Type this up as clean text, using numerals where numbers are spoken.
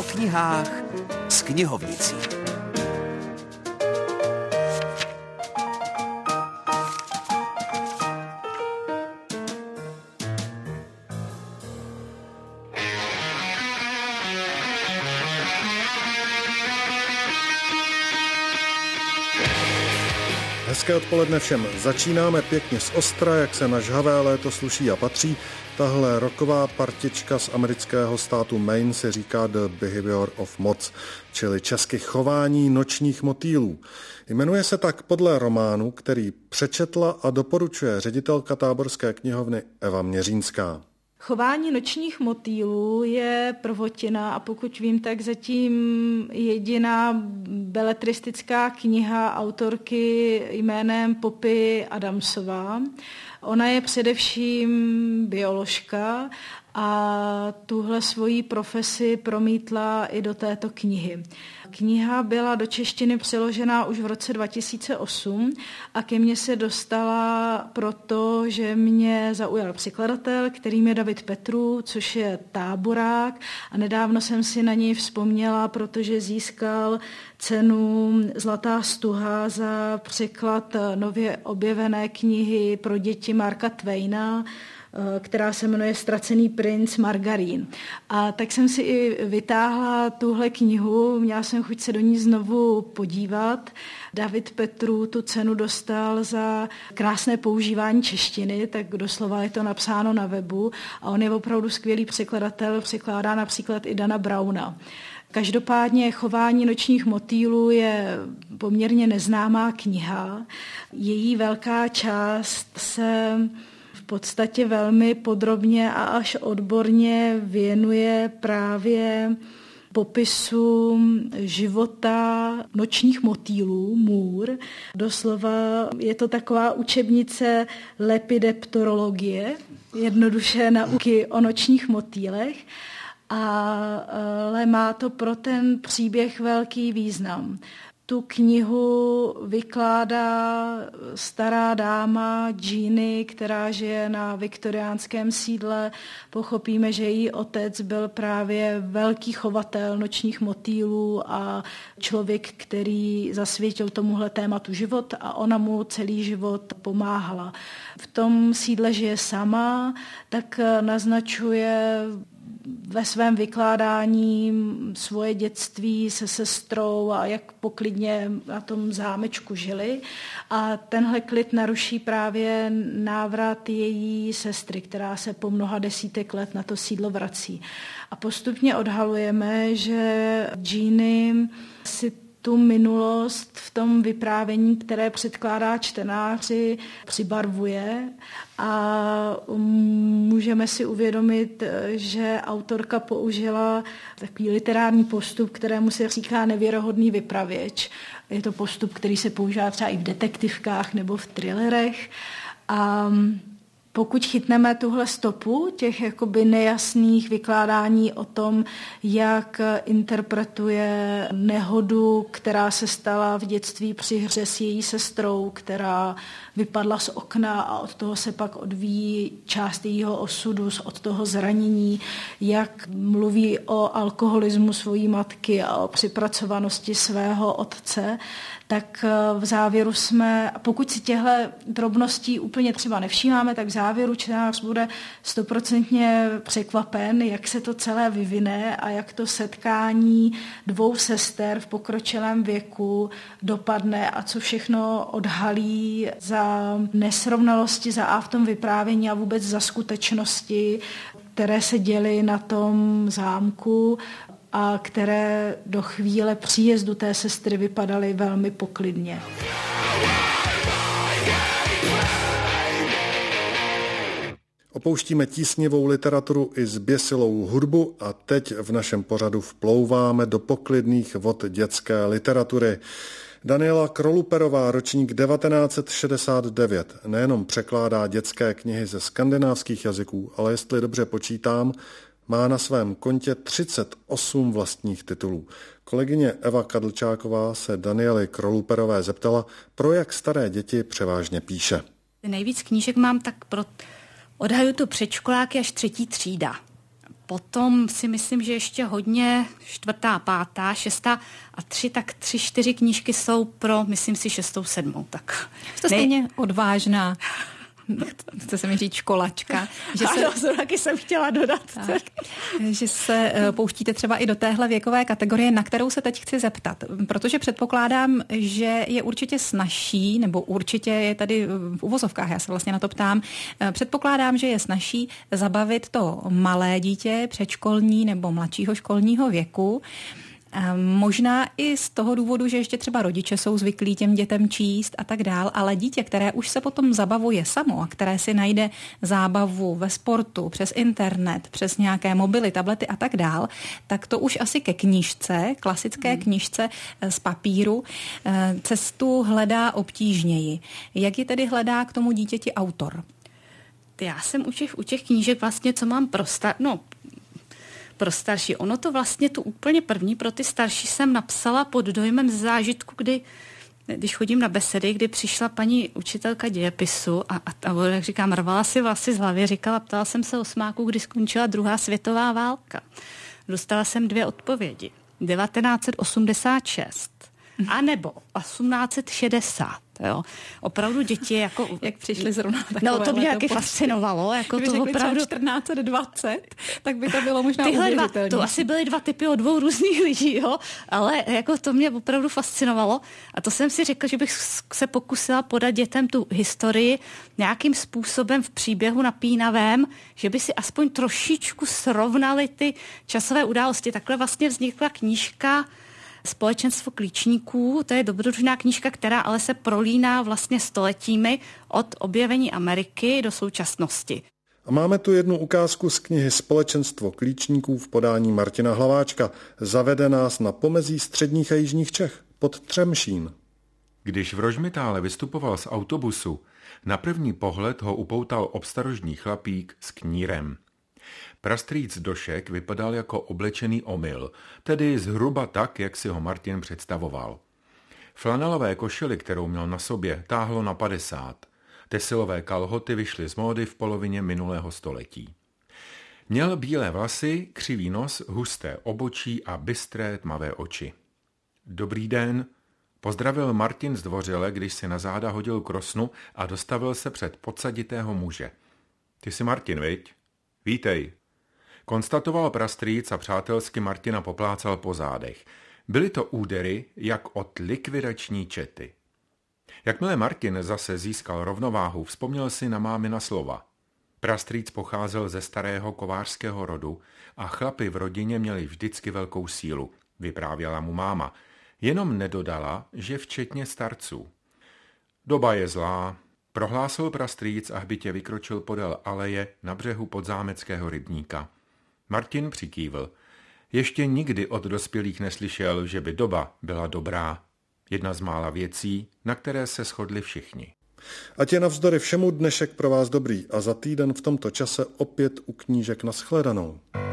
knihách s knihovnicí. Hezké odpoledne všem. Začínáme pěkně z ostra, jak se na žhavé léto sluší a patří. Tahle rocková partička z amerického státu Maine se říká The Behavior of Moths, čili česky chování nočních motýlů. Jmenuje se tak podle románu, který přečetla a doporučuje ředitelka Táborské knihovny Eva Měřínská. Chování nočních motýlů je prvotina a pokud vím, tak zatím jediná beletristická kniha autorky jménem Poppy Adamsová. Ona je především bioložka a tuhle svoji profesi promítla i do této knihy. Kniha byla do češtiny přeložená už v roce 2008 a ke mně se dostala proto, že mě zaujal překladatel, kterým je David Petrů, což je táborák a nedávno jsem si na něj vzpomněla, protože získal cenu Zlatá stuha za překlad nově objevené knihy pro děti Marka Twaina, která se jmenuje Ztracený princ Margarín. A tak jsem si i vytáhla tuhle knihu, měla jsem chuť se do ní znovu podívat. David Petrů tu cenu dostal za krásné používání češtiny, tak doslova je to napsáno na webu a on je opravdu skvělý překladatel, překládá například i Dana Browna. Každopádně Chování nočních motýlů je poměrně neznámá kniha. Její velká část se v podstatě velmi podrobně a až odborně věnuje právě popisu života nočních motýlů, můr. Doslova je to taková učebnice lepidopterologie, jednoduše nauky o nočních motýlech, ale má to pro ten příběh velký význam. Tu knihu vykládá stará dáma Jeannie, která žije na viktoriánském sídle. Pochopíme, že její otec byl právě velký chovatel nočních motýlů a člověk, který zasvětil tomuhle tématu život a ona mu celý život pomáhala. V tom sídle žije sama, tak naznačuje ve svém vykládání svoje dětství se sestrou a jak poklidně na tom zámečku žili. A tenhle klid naruší právě návrat její sestry, která se po mnoha desítek let na to sídlo vrací. A postupně odhalujeme, že Jeannie si tu minulost v tom vyprávění, které předkládá čtenáři, přibarvuje a můžeme si uvědomit, že autorka použila takový literární postup, kterému se říká nevěrohodný vypravěč. Je to postup, který se používá třeba i v detektivkách nebo v thrillerech a pokud chytneme tuhle stopu těch jakoby nejasných vykládání o tom, jak interpretuje nehodu, která se stala v dětství při hře s její sestrou, která vypadla z okna a od toho se pak odvíjí část jejího osudu, od toho zranění, jak mluví o alkoholismu svojí matky a o připracovanosti svého otce, tak v závěru jsme, pokud si těchto drobností úplně třeba nevšímáme, tak v závěru čtenář bude 100% překvapen, jak se to celé vyvine a jak to setkání dvou sester v pokročilém věku dopadne a co všechno odhalí za nesrovnalosti, za v tom vyprávění a vůbec za skutečnosti, které se děly na tom zámku a které do chvíle příjezdu té sestry vypadaly velmi poklidně. Opouštíme tísnivou literaturu i zběsilou hudbu a teď v našem pořadu vplouváme do poklidných vod dětské literatury. Daniela Kroluperová, ročník 1969, nejenom překládá dětské knihy ze skandinávských jazyků, ale jestli dobře počítám, má na svém kontě 38 vlastních titulů. Kolegyně Eva Kadlčáková se Daniely Kroluperové zeptala, pro jak staré děti převážně píše. Nejvíc knížek mám tak odhajuji to předškoláky až 3. třída. potom si myslím, že ještě hodně 4., 5., 6. a 3, 4 knížky jsou pro, myslím si, 6., 7. Tak. Jste stejně odvážná. Chce se mi říct školačka. Že ano, taky jsem chtěla dodat. Tak, že se pouštíte třeba i do téhle věkové kategorie, na kterou se teď chci zeptat. Protože předpokládám, že je určitě snazší, nebo určitě je tady v uvozovkách, já se vlastně na to ptám, předpokládám, že je snazší zabavit to malé dítě předškolní nebo mladšího školního věku. Možná i z toho důvodu, že ještě třeba rodiče jsou zvyklí těm dětem číst a tak dál, ale dítě, které už se potom zabavuje samo a které si najde zábavu ve sportu, přes internet, přes nějaké mobily, tablety a tak dál, tak to už asi ke knížce, klasické knížce z papíru, cestu hledá obtížněji. Jak ji tedy hledá k tomu dítěti autor? Já jsem u těch knížek vlastně, co mám pro starší. Ono to vlastně tu úplně první pro ty starší jsem napsala pod dojmem zážitku, když chodím na besedy, kdy přišla paní učitelka dějepisu a jak říkám, rvala si vlasy z hlavy, ptala jsem se osmáku, kdy skončila 2. světová válka. Dostala jsem 2 odpovědi. 1986 anebo 1860. Jo. Opravdu děti jako... Jak přišli zrovna takové. No to mě taky fascinovalo. Jako kdyby to řekli opravdu... 1420, tak by to bylo možná Tyhle uvěřitelné. To asi byly 2 typy od 2 různých lidí, jo? Ale jako to mě opravdu fascinovalo. A to jsem si řekla, že bych se pokusila podat dětem tu historii nějakým způsobem v příběhu napínavém, že by si aspoň trošičku srovnali ty časové události. Takhle vlastně vznikla knížka Společenstvo klíčníků, to je dobrodružná knížka, která ale se prolíná vlastně stoletími od objevení Ameriky do současnosti. A máme tu jednu ukázku z knihy Společenstvo klíčníků v podání Martina Hlaváčka. Zavede nás na pomezí středních a jižních Čech, pod Třemšín. Když v Rožmitále vystupoval z autobusu, na první pohled ho upoutal obstarožní chlapík s knírem. Prastrýc Došek vypadal jako oblečený omyl, tedy zhruba tak, jak si ho Martin představoval. Flanelové košily, kterou měl na sobě, táhlo na 50. Tesilové kalhoty vyšly z módy v polovině minulého století. Měl bílé vlasy, křivý nos, husté obočí a bystré tmavé oči. Dobrý den, pozdravil Martin zdvořile, když si na záda hodil krosnu a dostavil se před podsaditého muže. Ty jsi Martin, viď? Vítej, konstatoval prastrýc a přátelsky Martina poplácal po zádech. Byly to údery, jak od likvidační čety. Jakmile Martin zase získal rovnováhu, vzpomněl si na mámina slova. Prastrýc pocházel ze starého kovářského rodu a chlapi v rodině měli vždycky velkou sílu, vyprávěla mu máma. Jenom nedodala, že včetně starců. Doba je zlá, prohlásil prastrýc a hbitě vykročil podél aleje na břehu podzámeckého rybníka. Martin přikývl. Ještě nikdy od dospělých neslyšel, že by doba byla dobrá. Jedna z mála věcí, na které se shodli všichni. Ať je navzdory všemu dnešek pro vás dobrý a za týden v tomto čase opět u knížek nashledanou.